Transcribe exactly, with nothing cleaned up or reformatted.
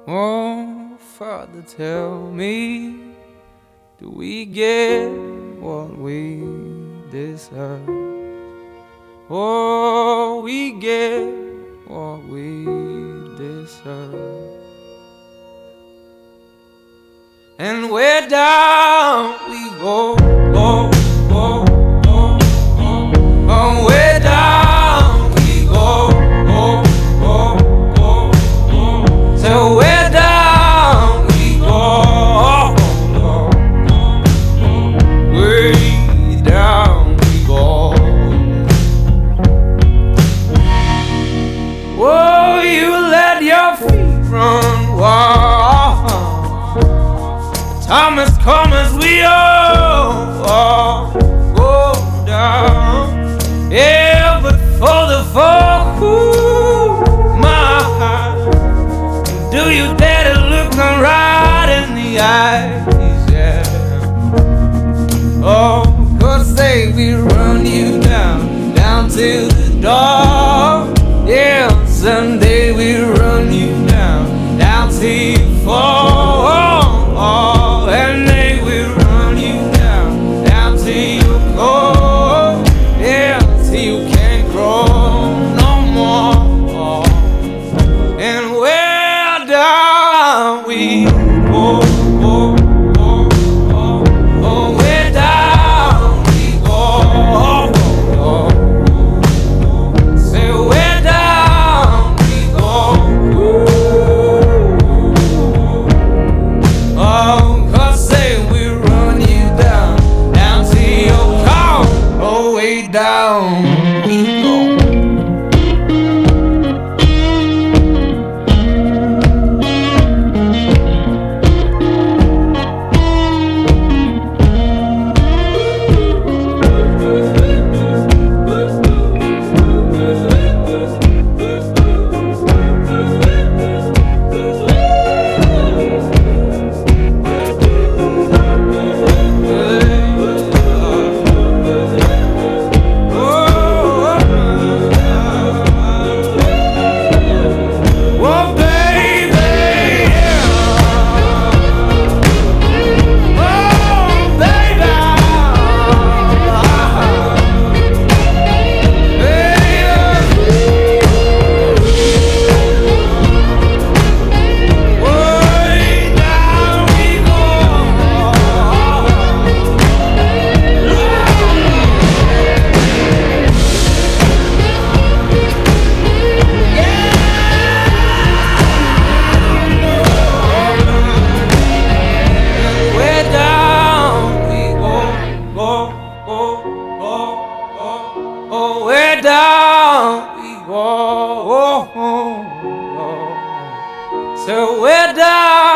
Oh, Father, tell me, do we get what we deserve? Oh, we get what we deserve. And where down we go, go, go, go, go. Oh, where down we go, go, go, go, go. So where down we go, go, go, go. Way down we go. Oh, you let your feet run wild. Time has come as we all, all go down. Yeah, but for the fall, ooh, my heart, do you dare to look me right in the eyes? Yeah. Oh, 'cause say we run you down, down to the door. Yeah, someday we run you down, down till you fall. And they will run you down, down till you go. Yeah, till you can't grow no more. And where down we go, go, go, go. Oh, where down we go, go, go. Say where down we go. Ooh. Oh, down we go. Oh, where down we go. So where down